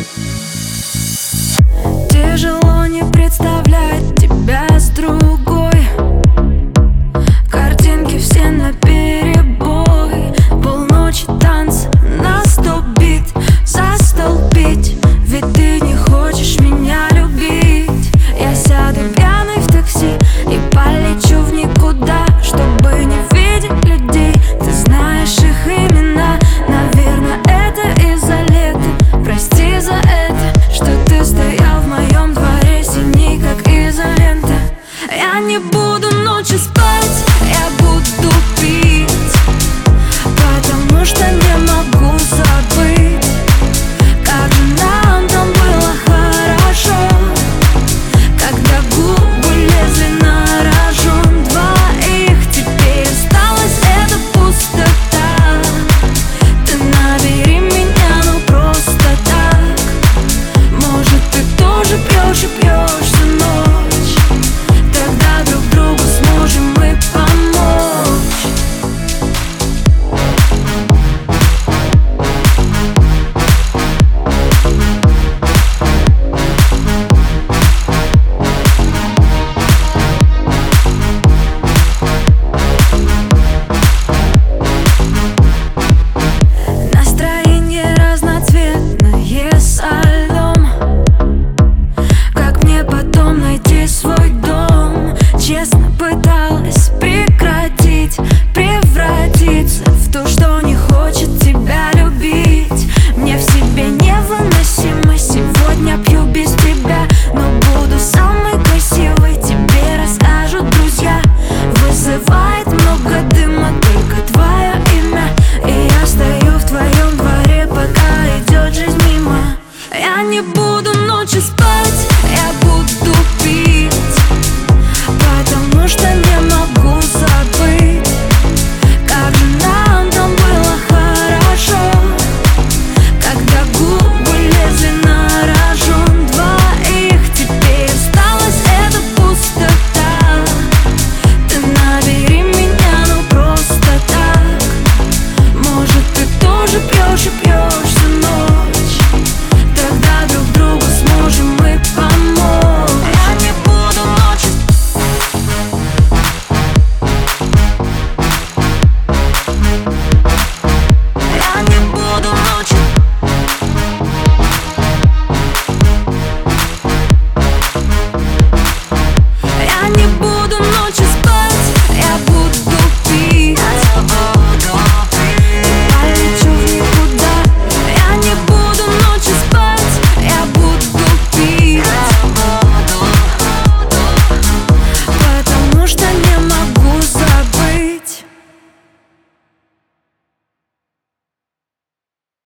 Тяжело не представлять тебя с другой. Картинки все наперебой. Полночи танцы на 100 бит. Застолбить, ведь ты не хочешь меня любить. Я сяду пьяный в такси и полечу в никуда, чтобы не видеть людей. Ты знаешь их имена, наверное, это из-за лета. Прости за это, что ты стоял в моем дворе, синий как изолента. Я не буду ночью спать, я буду пить, потому что не могу забыть, как же нам там было хорошо, когда губы лезли на рожон двоих. Теперь осталась эта пустота. Ты набери меня, ну просто так. Может, ты тоже пьешь и пьешь всю ночь. Тогда друг другу сможем мы помочь. Настроение разноцветное со льдом. Как мне потом найти свой дом? Честно пыталась прекратить, превратиться в то, что не хочет тебя любить. Мне в себе невыносимо. Сегодня пью без тебя, но буду самой красивой. Тебе расскажут друзья. Вызывает много дыма только твое имя, и я стою в твоем дворе, пока идет жизнь мимо. Я не буду